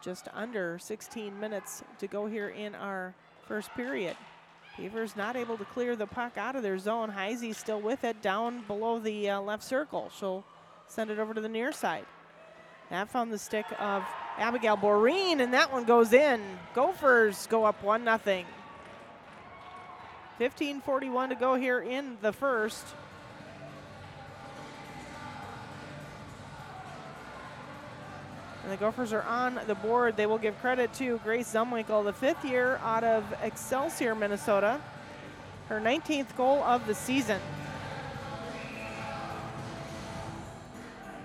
just under 16 minutes to go here in our first period. Beavers not able to clear the puck out of their zone. Heisey still with it down below the left circle. She'll send it over to the near side. That found the stick of Abigail Boreen, and that one goes in. Gophers go up 1-0. 15:41 to go here in the first. And the Gophers are on the board. They will give credit to Grace Zumwinkle, the 5th year out of Excelsior, Minnesota. Her 19th goal of the season.